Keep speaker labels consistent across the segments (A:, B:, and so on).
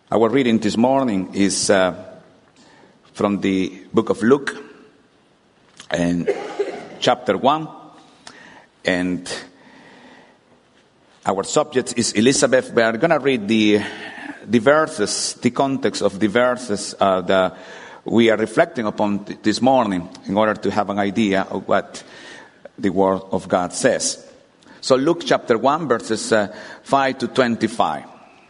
A: Our reading this morning is from the book of Luke, and chapter 1. And our subject is Elizabeth. We are going to read the verses, the context of the verses that we are reflecting upon this morning in order to have an idea of what the Word of God says. So Luke chapter 1, verses 5 to 25.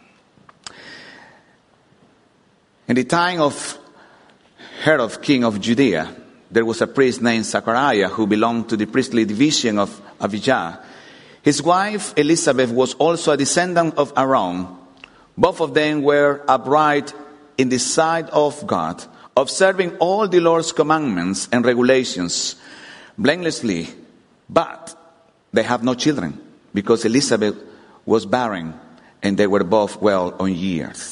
A: In the time of Herod, king of Judea, there was a priest named Zechariah who belonged to the priestly division of Abijah. His wife Elizabeth was also a descendant of Aaron. Both of them were upright in the sight of God, observing all the Lord's commandments and regulations blamelessly. But they have no children, because Elizabeth was barren, and they were both well on years.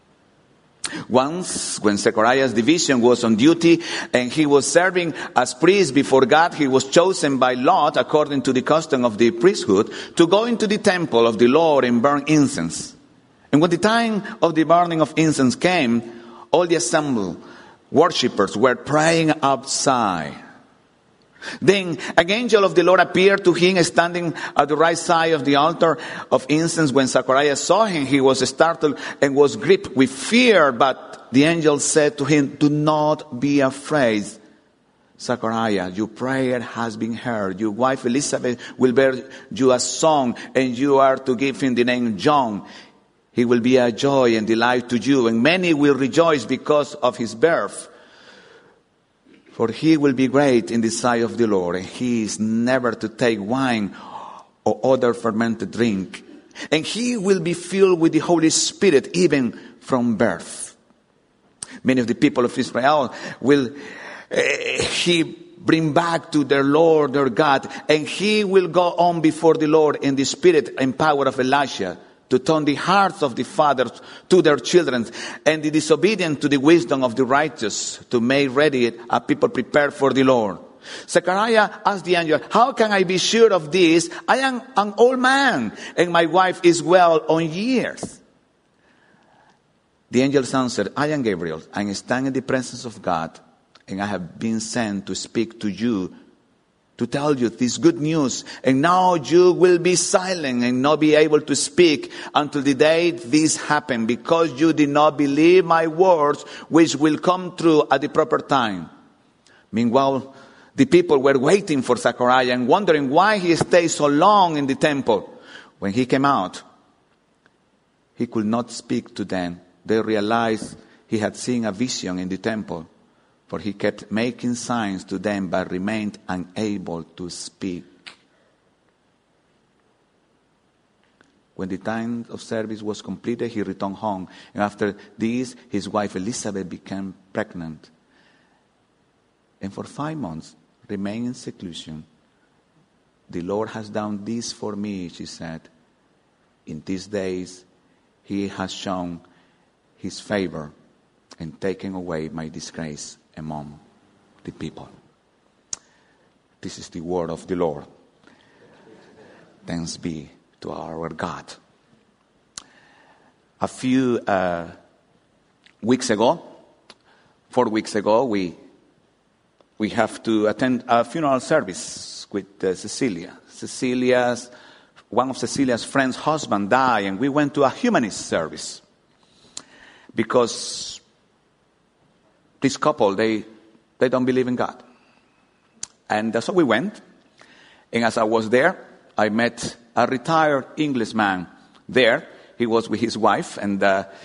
A: Once, when Zechariah's division was on duty and he was serving as priest before God, he was chosen by lot, according to the custom of the priesthood, to go into the temple of the Lord and burn incense. And when the time of the burning of incense came, all the assembled worshippers were praying outside. Then an angel of the Lord appeared to him, standing at the right side of the altar of incense. When Zechariah saw him, he was startled and was gripped with fear. But the angel said to him, "Do not be afraid, Zechariah. Your prayer has been heard. Your wife Elizabeth will bear you a son, and you are to give him the name John. He will be a joy and delight to you, and many will rejoice because of his birth. For he will be great in the sight of the Lord, and he is never to take wine or other fermented drink. And he will be filled with the Holy Spirit even from birth. Many of the people of Israel will he bring back to their Lord, their God, and he will go on before the Lord in the spirit and power of Elijah, to turn the hearts of the fathers to their children, and the disobedient to the wisdom of the righteous, to make ready a people prepared for the Lord." Zechariah asked the angel, "How can I be sure of this? I am an old man, and my wife is well on years." The angel answered, "I am Gabriel. I stand in the presence of God, and I have been sent to speak to you, to tell you this good news. And now you will be silent and not be able to speak until the day this happened, because you did not believe my words, which will come true at the proper time." Meanwhile, the people were waiting for Zechariah and wondering why he stayed so long in the temple. When he came out, he could not speak to them. They realized he had seen a vision in the temple, for he kept making signs to them but remained unable to speak. When the time of service was completed, he returned home. And after this, his wife Elizabeth became pregnant. And for 5 months, remained in seclusion. "The Lord has done this for me," she said. "In these days, he has shown his favor and taken away my disgrace among the people." This is the word of the Lord. Thanks be to our God. A few 4 weeks ago, we have to attend a funeral service with Cecilia. One of Cecilia's friends' husband died, and we went to a humanist service because this couple, they don't believe in God. And so we went. And as I was there, I met a retired Englishman there. He was with his wife, and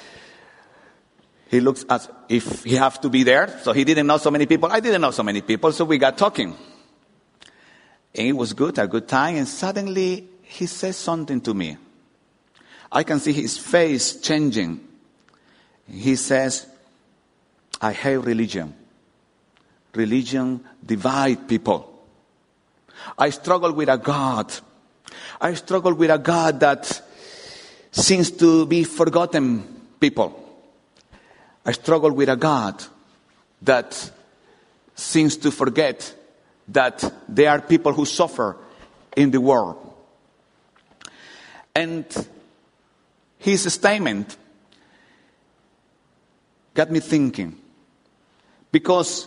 A: he looks as if he has to be there. So he didn't know so many people. I didn't know so many people. So we got talking. And it was good, a good time. And suddenly he says something to me. I can see his face changing. He says, "I hate religion. Religion divides people. I struggle with a God. I struggle with a God that seems to be forgotten people. I struggle with a God that seems to forget that there are people who suffer in the world." And his statement got me thinking. Because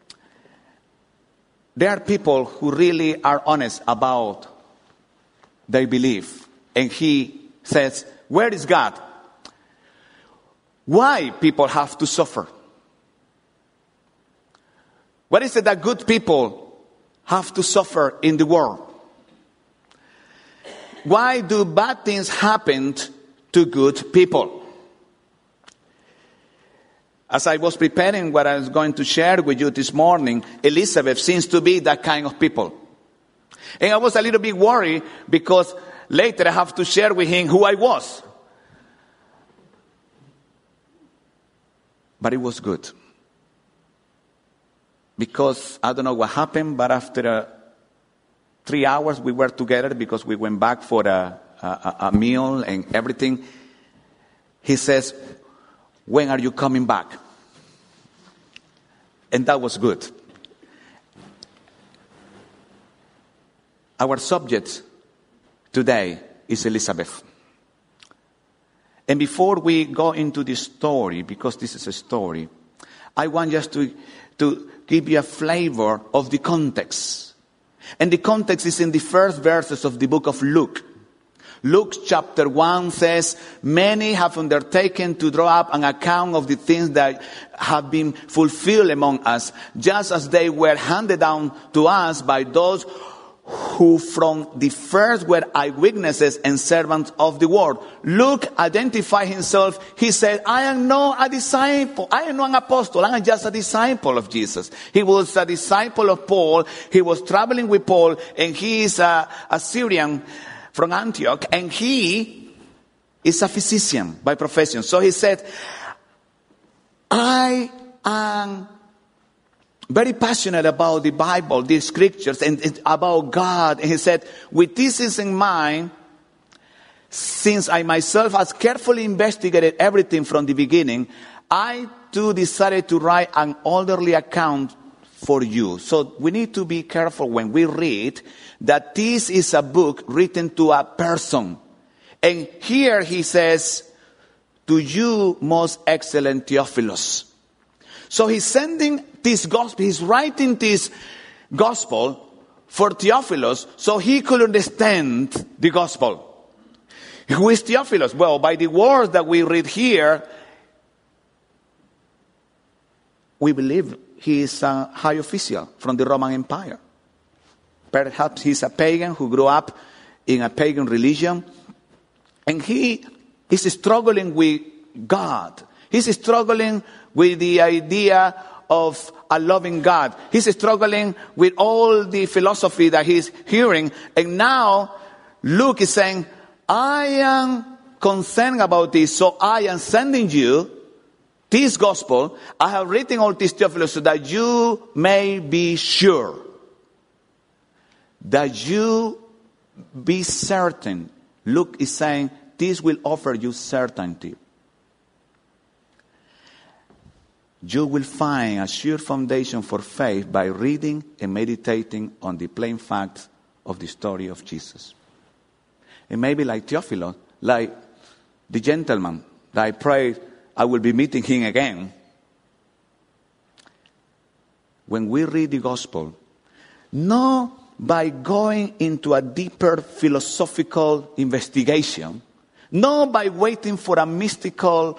A: there are people who really are honest about their belief. And he says, where is God? Why people have to suffer? What is it that good people have to suffer in the world? Why do bad things happen to good people? As I was preparing what I was going to share with you this morning, Elizabeth seems to be that kind of people. And I was a little bit worried because later I have to share with him who I was. But it was good. Because I don't know what happened, but after 3 hours we were together because we went back for a meal and everything. He says, when are you coming back? And that was good. Our subject today is Elizabeth. And before we go into this story, because this is a story, I want just to give you a flavor of the context. And the context is in the first verses of the book of Luke. Luke chapter 1 says, many have undertaken to draw up an account of the things that have been fulfilled among us, just as they were handed down to us by those who from the first were eyewitnesses and servants of the word. Luke identified himself. He said, I am not a disciple. I am not an apostle. I am just a disciple of Jesus. He was a disciple of Paul. He was traveling with Paul, and he is a Syrian from Antioch, and he is a physician by profession. So he said, I am very passionate about the Bible, the scriptures, and about God. And he said, with this in mind, since I myself has carefully investigated everything from the beginning, I too decided to write an orderly account for you. So we need to be careful when we read that this is a book written to a person. And here he says, to you most excellent Theophilus. So he's sending this gospel, he's writing this gospel for Theophilus so he could understand the gospel. Who is Theophilus? Well, by the words that we read here, we believe he is a high official from the Roman Empire. Perhaps he's a pagan who grew up in a pagan religion. And he is struggling with God. He's struggling with the idea of a loving God. He's struggling with all the philosophy that he's hearing. And now Luke is saying, I am concerned about this, so I am sending you this gospel. I have written all this, Theophilus, so that you may be sure. That you be certain. Luke is saying, this will offer you certainty. You will find a sure foundation for faith by reading and meditating on the plain facts of the story of Jesus. And maybe like Theophilus, like the gentleman that I prayed I will be meeting him again. When we read the gospel, not by going into a deeper philosophical investigation, not by waiting for a mystical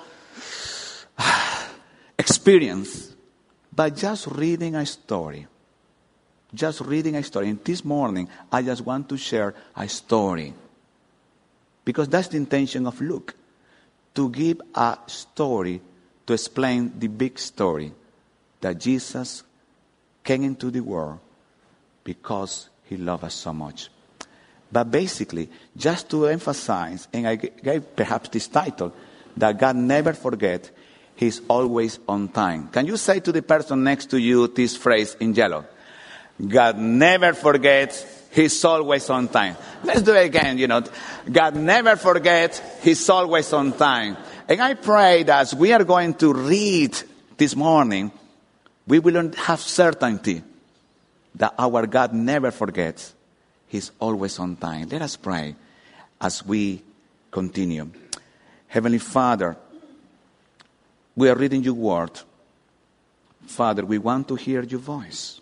A: experience, but just reading a story. Just reading a story. And this morning, I just want to share a story. Because that's the intention of Luke. To give a story to explain the big story that Jesus came into the world because he loved us so much. But basically, just to emphasize, and I gave perhaps this title, that God never forgets, he's always on time. Can you say to the person next to you this phrase in yellow? God never forgets, he's always on time. Let's do it again, God never forgets, he's always on time. And I pray that as we are going to read this morning, we will have certainty that our God never forgets, he's always on time. Let us pray as we continue. Heavenly Father, We are reading your word. Father, we want to hear your voice.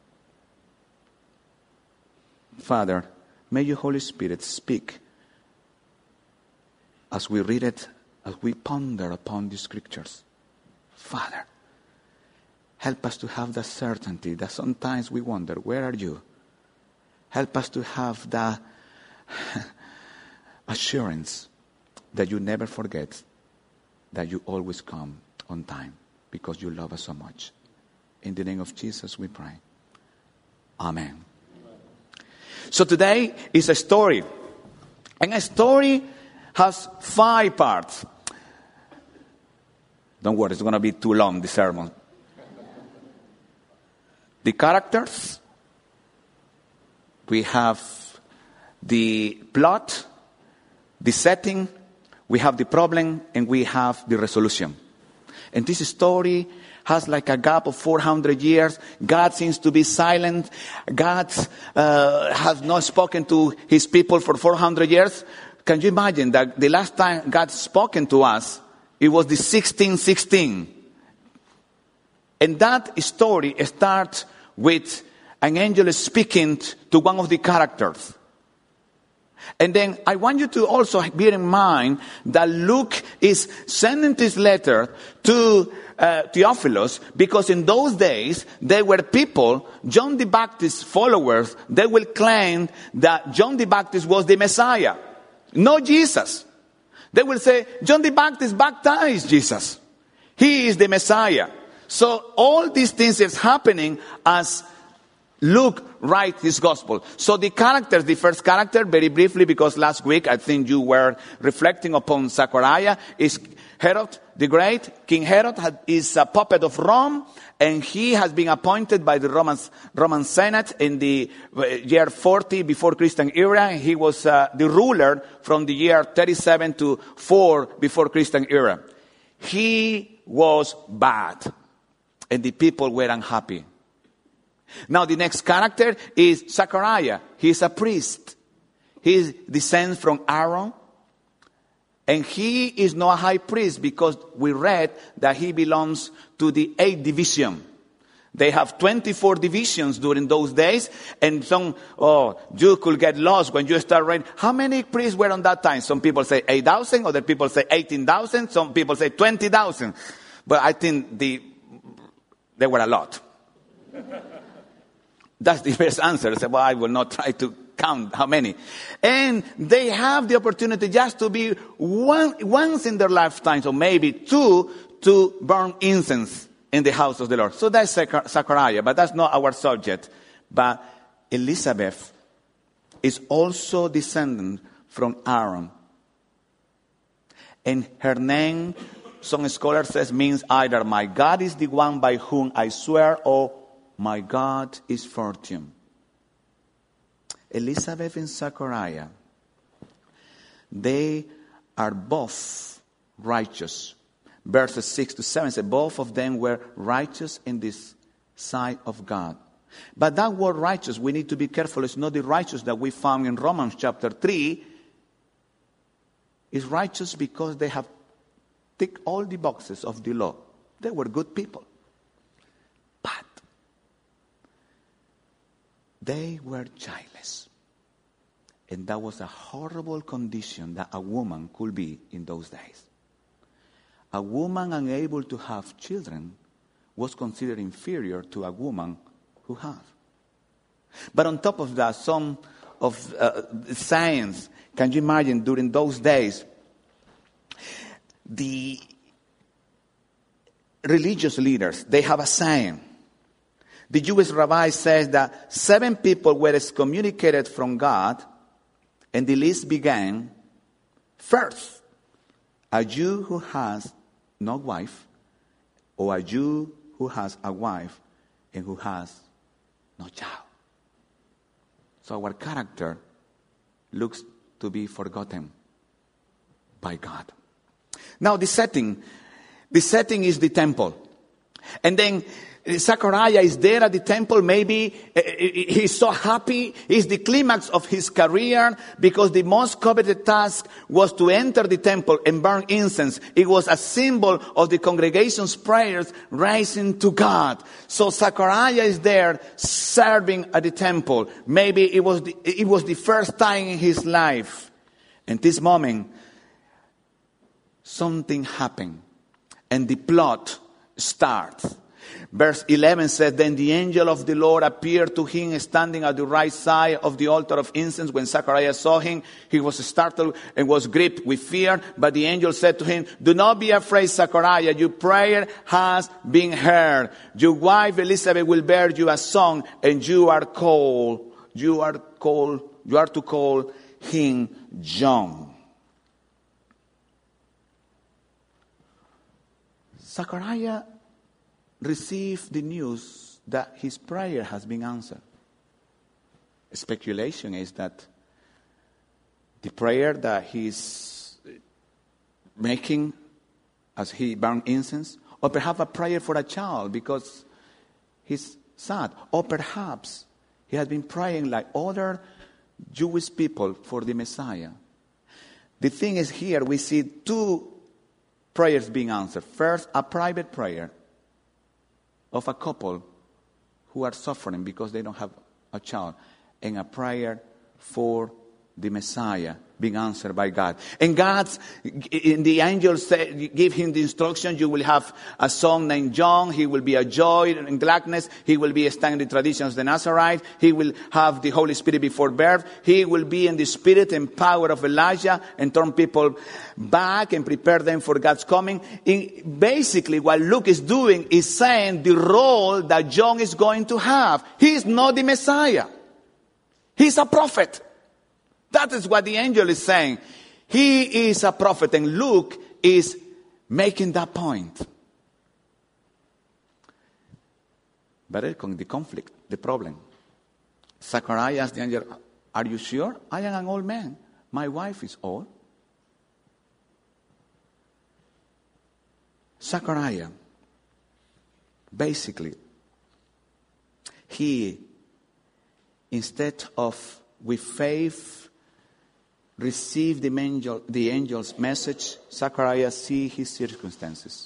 A: Father, may your Holy Spirit speak as we read it, as we ponder upon the scriptures. Father, help us to have the certainty that sometimes we wonder, where are you? Help us to have the assurance that you never forget, that you always come on time because you love us so much. In the name of Jesus we pray. Amen. So today is a story. And a story has 5 parts. Don't worry, it's going to be too long, the sermon. The characters. We have the plot, the setting, we have the problem, and we have the resolution. And this story has like a gap of 400 years. God seems to be silent. God has not spoken to his people for 400 years. Can you imagine that the last time God spoken to us, it was the 1616. And that story starts with an angel speaking to one of the characters. And then I want you to also bear in mind that Luke is sending this letter to Theophilus because in those days there were people, John the Baptist's followers, they will claim that John the Baptist was the Messiah, not Jesus. They will say, John the Baptist baptized Jesus. He is the Messiah. So all these things is happening as Luke writes his gospel. So the characters, the first character, very briefly, because last week I think you were reflecting upon Zechariah, is Herod the Great. King Herod is a puppet of Rome, and he has been appointed by the Roman Senate in the year 40 before Christian era. He was the ruler from the year 37 to 4 before Christian era. He was bad, and the people were unhappy. Now the next character is Zechariah. He is a priest. He descends from Aaron. And he is not a high priest because we read that he belongs to the 8th division. They have 24 divisions during those days. And you could get lost when you start reading. How many priests were on that time? Some people say 8,000. Other people say 18,000. Some people say 20,000. But I think there were a lot. That's the best answer. I said, well, I will not try to count how many. And they have the opportunity just to be once in their lifetimes, or maybe 2, to burn incense in the house of the Lord. So that's Zechariah, but that's not our subject. But Elizabeth is also descendant from Aaron. And her name, some scholars says, means either my God is the one by whom I swear, or my God is fortune. Elizabeth and Zechariah, they are both righteous. Verses 6 to 7 say both of them were righteous in this sight of God. But that word righteous, we need to be careful. It's not the righteous that we found in Romans chapter 3. It's righteous because they have ticked all the boxes of the law. They were good people. But they were childless. And that was a horrible condition that a woman could be in those days. A woman unable to have children was considered inferior to a woman who had. But on top of that, some of science, can you imagine during those days, the religious leaders, they have a saying. The Jewish rabbi says that 7 people were excommunicated from God, and the list began, first, a Jew who has no wife, or a Jew who has a wife and who has no child. So our character looks to be forgotten by God. Now the setting is the temple. And then Zechariah is there at the temple. Maybe he's so happy. It's the climax of his career because the most coveted task was to enter the temple and burn incense. It was a symbol of the congregation's prayers rising to God. So Zechariah is there serving at the temple. Maybe it was the first time in his life. And this moment, something happened. And the plot starts. Verse 11 says, then the angel of the Lord appeared to him standing at the right side of the altar of incense. When Zechariah saw him, he was startled and was gripped with fear. But the angel said to him, do not be afraid, Zechariah. Your prayer has been heard. Your wife Elizabeth will bear you a son, and you are to call him John. Zechariah received the news that his prayer has been answered. Speculation is that the prayer that he's making as he burns incense, or perhaps a prayer for a child because he's sad, or perhaps he has been praying like other Jewish people for the Messiah. The thing is, here we see two prayers being answered. First, a private prayer of a couple who are suffering because they don't have a child, and a prayer for the Messiah being answered by God. And the angels give him the instruction, you will have a son named John. He will be a joy and gladness. He will be studying the traditions of the Nazarite. He will have the Holy Spirit before birth. He will be in the spirit and power of Elijah and turn people back and prepare them for God's coming. Basically, what Luke is doing is saying the role that John is going to have. He is not the Messiah. He's a prophet. That is what the angel is saying. He is a prophet, and Luke is making that point. But the conflict, the problem. Zechariah asked the angel, are you sure? I am an old man. My wife is old. Zechariah, basically, he, instead of with faith, receive the angel's message, Zechariah see his circumstances.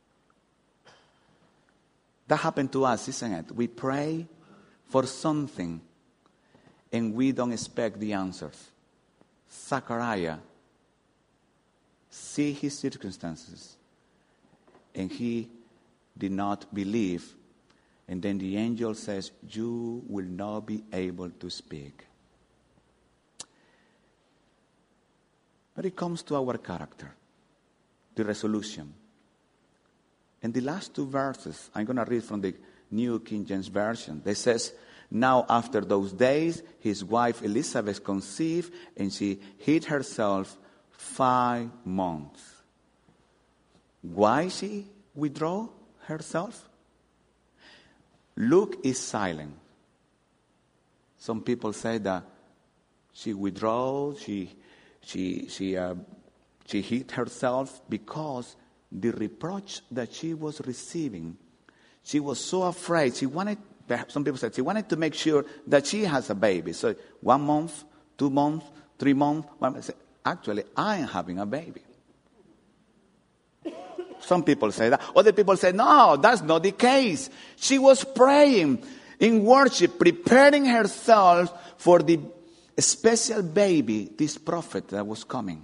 A: That happened to us, isn't it? We pray for something and we don't expect the answers. Zechariah see his circumstances and he did not believe. And then the angel says, you will not be able to speak. But it comes to our character, the resolution. And the last two verses, I'm going to read from the New King James Version. It says, now after those days, his wife Elizabeth conceived, and she hid herself 5 months. Why she withdraw herself? Luke is silent. Some people say that she withdrew, she hid herself because the reproach that she was receiving, she was so afraid. Some people said she wanted to make sure that she has a baby. So 1 month, 2 months, 3 months. Actually, I am having a baby. Some people say that. Other people say, no, that's not the case. She was praying in worship, preparing herself for the special baby, this prophet that was coming.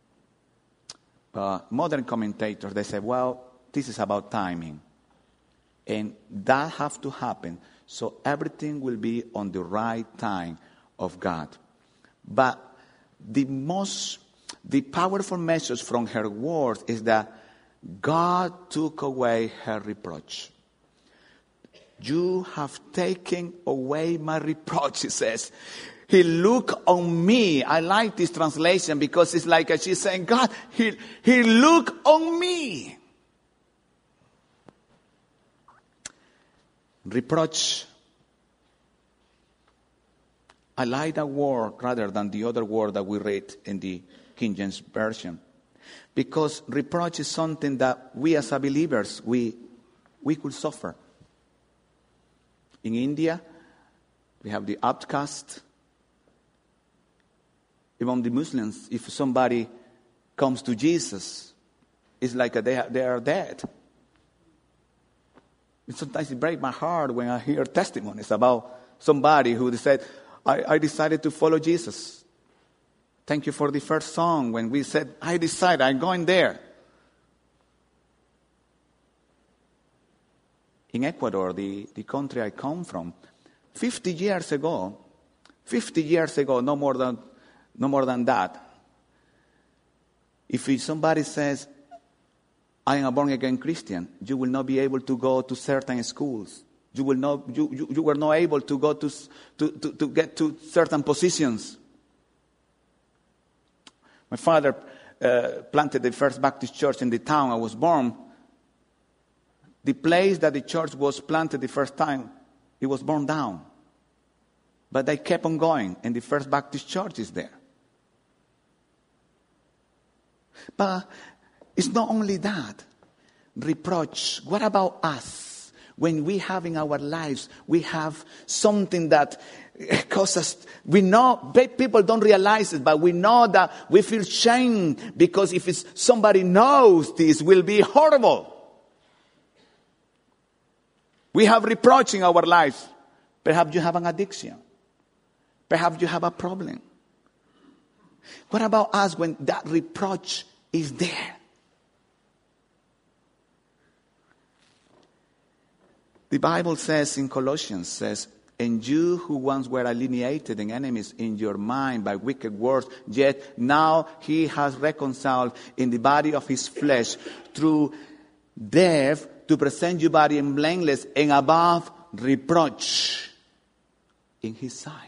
A: Modern commentators, they say, well, this is about timing. And that has to happen. So everything will be on the right time of God. But the powerful message from her words is that God took away her reproach. You have taken away my reproach, she says. He looked on me. I like this translation because it's like she's saying, God, he looked on me. Reproach. I like that word rather than the other word that we read in the King James Version. Because reproach is something that we as believers, we could suffer. In India, we have the outcast. Among the Muslims, if somebody comes to Jesus, it's like they are dead. And sometimes it breaks my heart when I hear testimonies about somebody who said, I decided to follow Jesus. Thank you for the first song when we said, I decided, I'm going there. In Ecuador, the country I come from, 50 years ago, no more than that, if somebody says, I am a born-again Christian, you will not be able to go to certain schools. You were not able to go to get to certain positions. My father planted the first Baptist church in the town I was born. The place that the church was planted the first time, it was burned down. But they kept on going, and the first Baptist church is there. But it's not only that. Reproach. What about us? When we have in our lives, we have something that causes, we know, people don't realize it, but we know that we feel shame because if somebody knows this, it will be horrible. We have reproach in our lives. Perhaps you have an addiction. Perhaps you have a problem. What about us when that reproach is there? The Bible says in Colossians, and you who once were alienated and enemies in your mind by wicked words, yet now he has reconciled in the body of his flesh through death to present your body blameless and above reproach in his sight.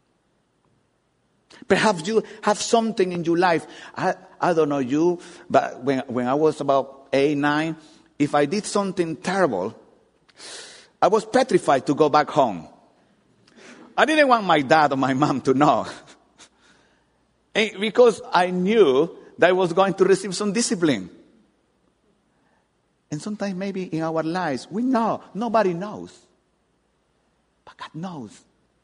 A: Perhaps you have something in your life. I don't know you, but when I was about 8, 9, if I did something terrible, I was petrified to go back home. I didn't want my dad or my mom to know. Because I knew that I was going to receive some discipline. And sometimes maybe in our lives, we know, nobody knows. But God knows.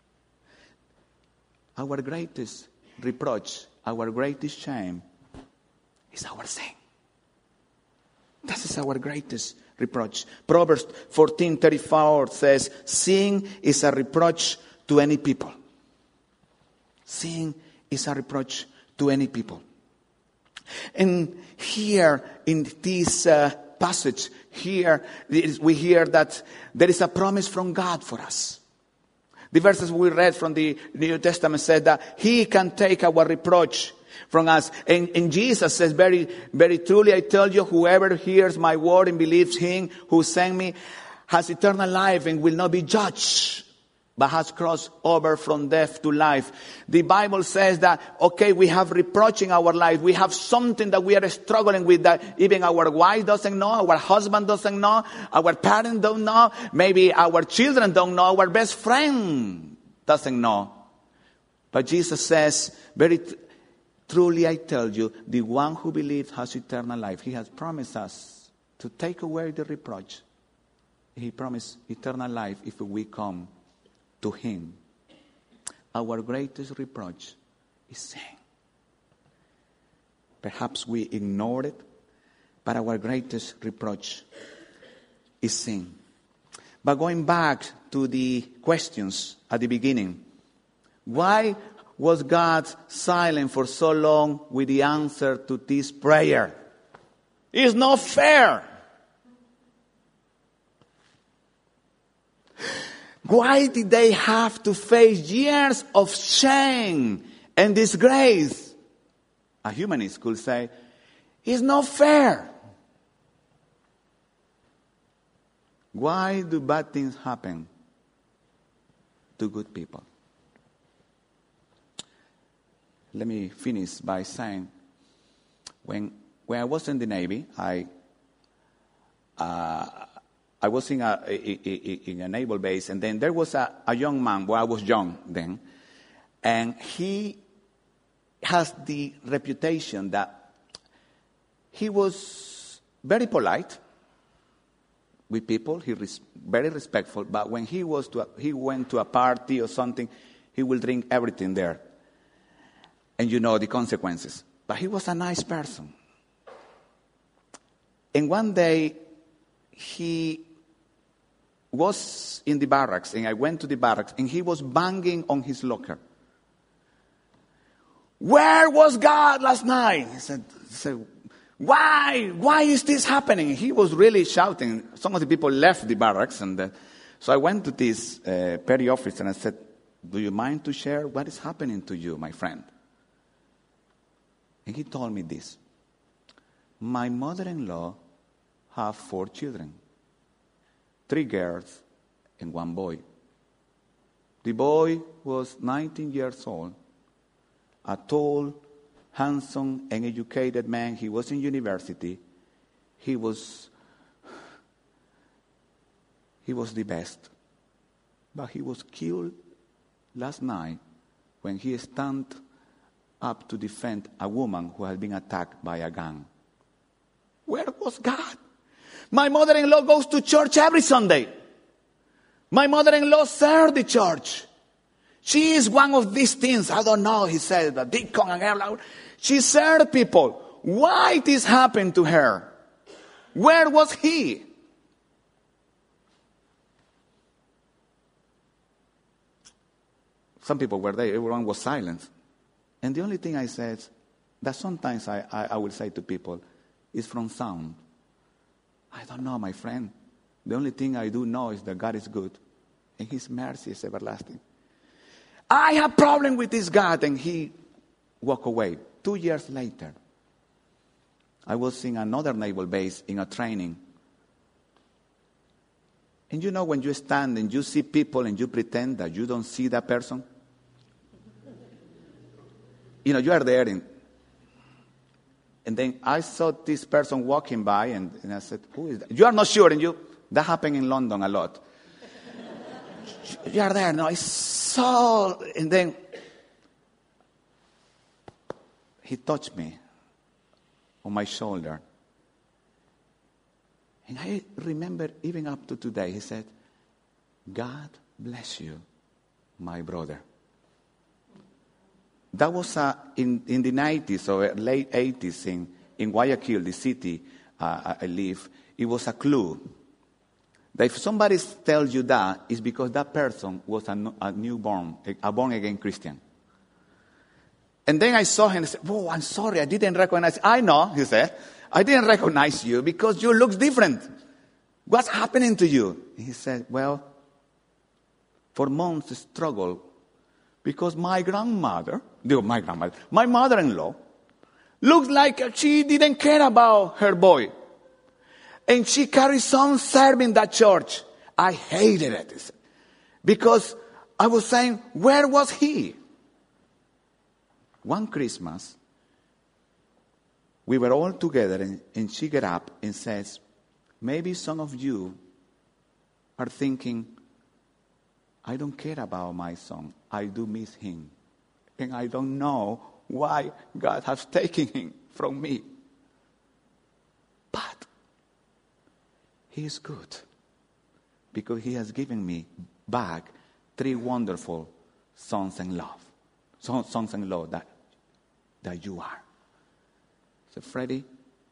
A: Our greatest reproach, our greatest shame is our sin. That is our greatest reproach. Proverbs 14:34 says, sin is a reproach to any people. Sin is a reproach to any people. And here in this passage, here we hear that there is a promise from God for us. The verses we read from the New Testament said that he can take our reproach from us. And Jesus says, very, very truly, I tell you, whoever hears my word and believes him who sent me has eternal life and will not be judged, but has crossed over from death to life. The Bible says that, okay, we have reproach in our life. We have something that we are struggling with that even our wife doesn't know, our husband doesn't know, our parents don't know, maybe our children don't know, our best friend doesn't know. But Jesus says, very truly I tell you, the one who believes has eternal life. He has promised us to take away the reproach. He promised eternal life if we come to him. Our greatest reproach is sin. Perhaps we ignore it, but our greatest reproach is sin. But going back to the questions at the beginning, why was God silent for so long with the answer to this prayer? It's not fair. Why did they have to face years of shame and disgrace? A humanist could say, it's not fair. Why do bad things happen to good people? Let me finish by saying, when I was in the Navy, I was in a naval base, and then there was a young man. Well, I was young then, and he has the reputation that he was very polite, with people. Very respectful. But when he went to a party or something, he will drink everything there. And you know the consequences. But he was a nice person. And one day, he was in the barracks, and I went to the barracks, and he was banging on his locker. Where was God last night? He said, why? Why is this happening? He was really shouting. Some of the people left the barracks, and so I went to this petty officer and I said, do you mind to share what is happening to you, my friend? And he told me this. My mother-in-law have 4 children, 3 girls and 1 boy. The boy was 19 years old, a tall, handsome, and educated man. He was in university. He was the best. But he was killed last night when he stood up to defend a woman who had been attacked by a gang. Where was God? My mother-in-law goes to church every Sunday. My mother-in-law served the church. She is one of these things. I don't know, he said, the deacon and everything. She served people. Why this happened to her? Where was he? Some people were there. Everyone was silent. And the only thing I said, that sometimes I will say to people, is from sound. I don't know, my friend. The only thing I do know is that God is good, and His mercy is everlasting. I have problem with this God, and he walked away. 2 years later, I was in another naval base in a training. And you know when you stand and you see people and you pretend that you don't see that person? You know, you are there and then I saw this person walking by and I said, who is that? You are not sure, and that happened in London a lot. You are there, no, I saw, and then he touched me on my shoulder. And I remember even up to today, he said, God bless you, my brother. That was in the 90s or late 80s in Guayaquil, the city I live. It was a clue that if somebody tells you that, it's because that person was a newborn, a born-again Christian. And then I saw him and said, oh, I'm sorry, I didn't recognize you. I know, he said, I didn't recognize you because you look different. What's happening to you? He said, well, for months I struggled because my mother-in-law, looks like she didn't care about her boy. And she carries on serving that church. I hated it. Because I was saying, where was he? One Christmas, we were all together and she got up and says, maybe some of you are thinking, I don't care about my son. I do miss him. And I don't know why God has taken him from me. But He is good because He has given me back 3 wonderful sons in law that you are. So Freddie,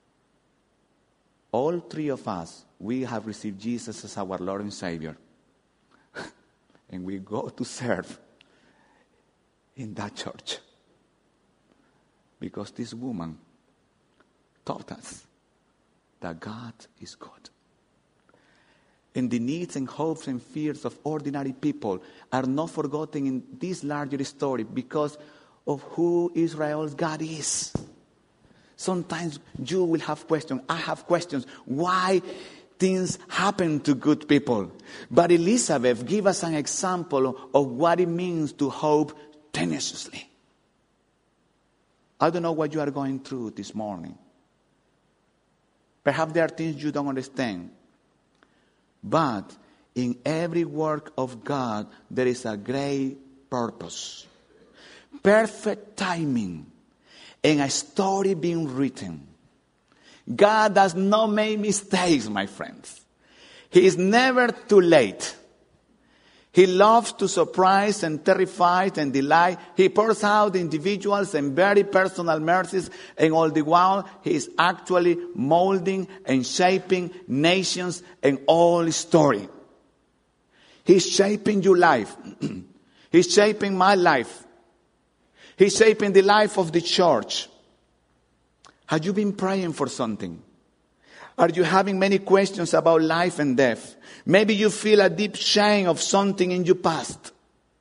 A: all 3 of us, we have received Jesus as our Lord and Savior. And we go to serve in that church. Because this woman taught us that God is good. And the needs and hopes and fears of ordinary people are not forgotten in this larger story because of who Israel's God is. Sometimes you will have questions. I have questions. Why things happen to good people? But Elizabeth gives us an example of what it means to hope tenaciously. I don't know what you are going through this morning. Perhaps there are things you don't understand. But in every work of God, there is a great purpose. Perfect timing. And a story being written. God does not make mistakes, my friends. He is never too late. He loves to surprise and terrify and delight. He pours out individuals and very personal mercies, and all the while he is actually molding and shaping nations and all story. He's shaping your life. He's shaping my life. He's shaping the life of the church. Have you been praying for something? Are you having many questions about life and death? Maybe you feel a deep shame of something in your past.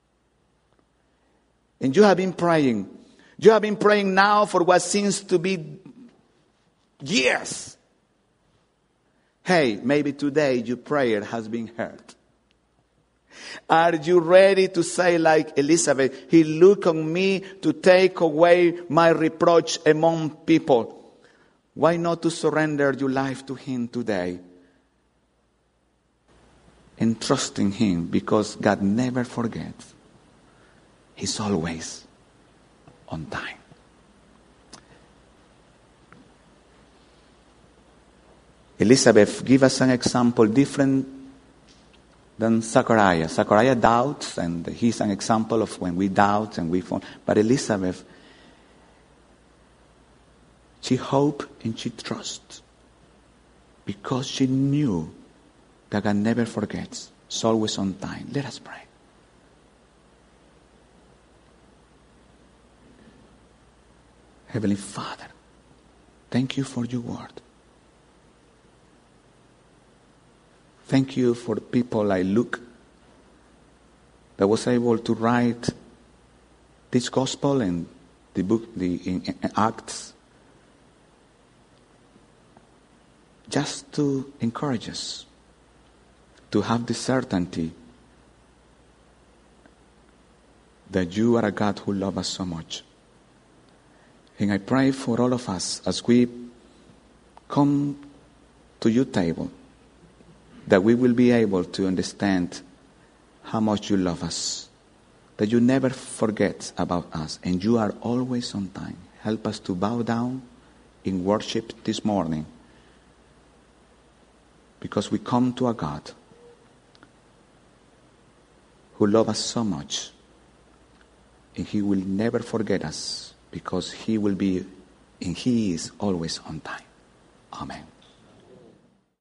A: And you have been praying. You have been praying now for what seems to be years. Hey, maybe today your prayer has been heard. Are you ready to say like Elizabeth, He looked on me to take away my reproach among people? Why not to surrender your life to Him today? And trust in Him, because God never forgets. He's always on time. Elizabeth, give us an example different than Zachariah. Zachariah doubts, and he's an example of when we doubt and we fall. But Elizabeth, she hoped and she trusts because she knew that God never forgets. It's always on time. Let us pray. Heavenly Father, thank you for your word. Thank you for people like Luke that was able to write this gospel and the book, in Acts, just to encourage us to have the certainty that you are a God who loves us so much. And I pray for all of us as we come to your table, that we will be able to understand how much you love us, that you never forget about us, and you are always on time. Help us to bow down in worship this morning, because we come to a God who loves us so much, and He will never forget us, because He will be, and He is always on time. Amen.